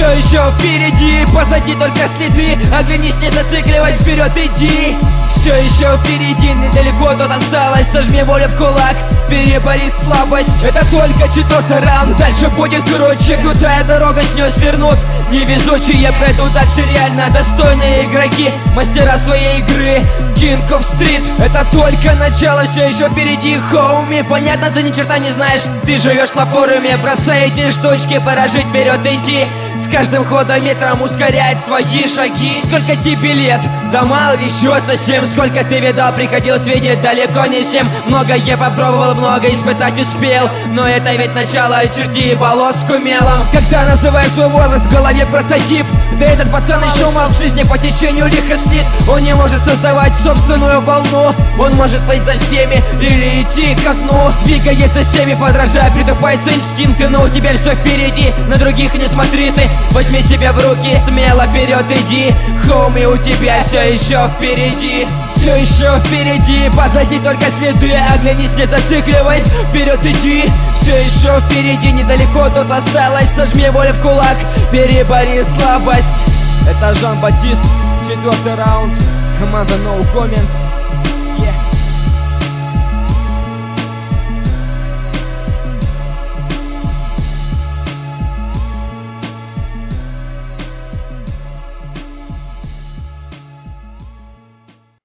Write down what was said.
все еще впереди, позади только следы. Оглянись, не зацикливаясь, вперед иди. Все еще впереди, недалеко тут осталось. Сожми волю в кулак, перебори слабость. Это только 4-й раунд, дальше будет круче. Крутая дорога, с нее свернут невезучие. Пройдут дальше реально достойные игроки, мастера своей игры. King of Street, это только начало, все еще впереди, хоуми. Понятно, ты ни черта не знаешь, ты живешь на форуме. Бросай эти штучки, пора жить, вперед иди. С каждым ходом метром ускоряет свои шаги. Сколько тебе лет? Да мало еще совсем. Сколько ты видал, приходилось видеть далеко не всем. Многое попробовал, много испытать успел. Но это ведь начало, черти полоску мелом. Когда называешь свой возраст, в голове прототип. Да этот пацан еще мал, в жизни по течению лихо слит. Он не может создавать собственную волну. Он может быть за всеми или идти ко дну. Двигаясь за всеми, подражая, притупаются инстинкты. Но у тебя все впереди, на других не смотри ты. Возьми себя в руки, смело вперед иди. Хоуми, у тебя все еще впереди. Все еще впереди, позади только следы. Оглянись, не зацикливаясь, вперед иди. Все еще впереди, недалеко тут осталось. Сожми волю в кулак, перебори слабость. Это Жан-Батист, 4-й раунд. Команда No Comments.